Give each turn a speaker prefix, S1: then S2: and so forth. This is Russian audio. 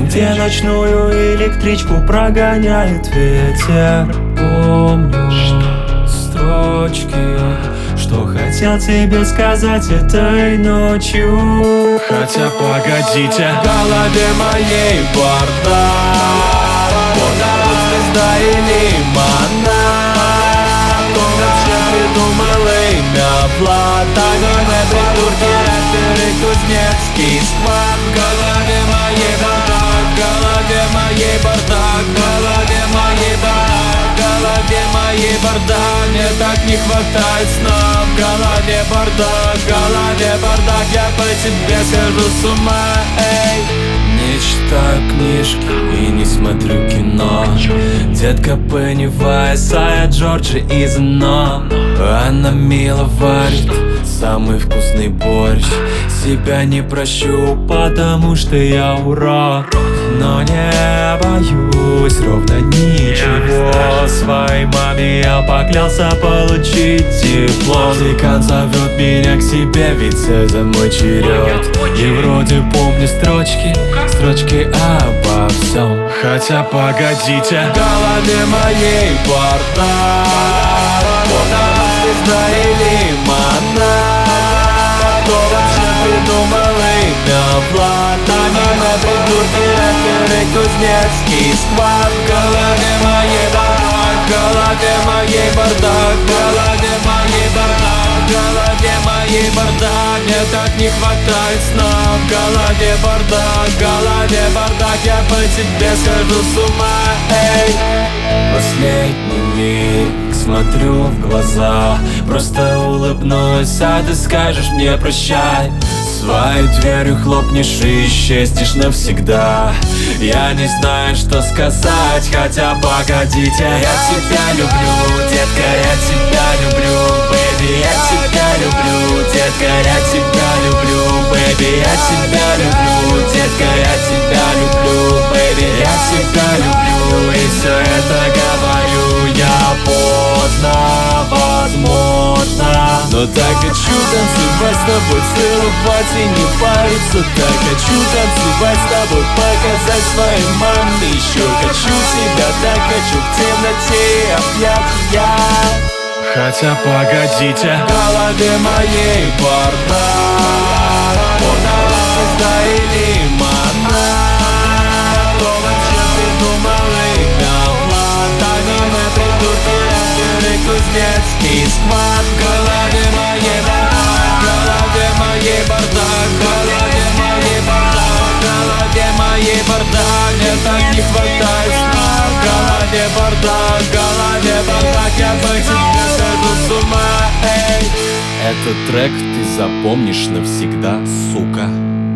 S1: где ночную электричку прогоняет ветер. Помню строчки, что хотел тебе сказать этой ночью. Хотя погодите, в голове моей бардак, вот звезда и лимонад. Кто вообще придумал имя Влад? Огонь, придурки, рэперы, кузнецкий сквад. В голове моей бардак, в голове моей бардак, в голове моей бардак, в голове моей бардак. Мне так не хватает сна. В голове бардак, в голове бардак. Я по тебе схожу с ума, эй. Не читаю книжки и не смотрю кино. Детка Пеннивайз, а я Джорджи из «Оно». Она мило варит самый вкусный борщ. Себя не прощу, потому что я урод. Но не боюсь ровно ничего. Своей маме я поклялся получить диплом. Декан зовет меня к себе, ведь это мой черед. И вроде помню строчки обо всем. Хотя погодите, в голове моей бардак, вот она звезда и лимонад. Кто вообще придумал имя Влад? Аниме, придурки, рэперы, кузнецкий сквад. В голове моей бардак, в голове моей бардак, в голове моей бардак, в голове моей бардак. Мне так не хватает сна. В голове бардак, в голове бардак. Я по тебе схожу с ума, эй. Последний миг смотрю в глаза, просто улыбнусь, а ты скажешь мне прощай. Своей дверью хлопнешь и исчезнешь навсегда. Я не знаю, что сказать, хотя погодите. Я тебя люблю, детка, я тебя люблю, бэйби, я тебя люблю, детка, я тебя люблю, бэйби, я тебя люблю, детка, я тебя люблю, бэйби, я тебя люблю. И все это говорю я поздно, возможно, но так хочу танцевать с тобой, целовать и не париться. Так хочу танцевать с тобой, показать своей маме еще. Хочу тебя, так хочу в темноте объятия. Хотя погодите, в голове моей бардак, вот она звезда и лимонад. Кто вообще придумал имя Влад? Аниме, придурки, рэперы, кузнецкий сквад. В голове моей бардак, в голове моей бардак, в голове моей бардак, в голове моей бардак. Мне так не хватает сна. В голове бардак, в голове бардак. Я по тебе схожу с ума, эй. Этот трек ты запомнишь навсегда, сука.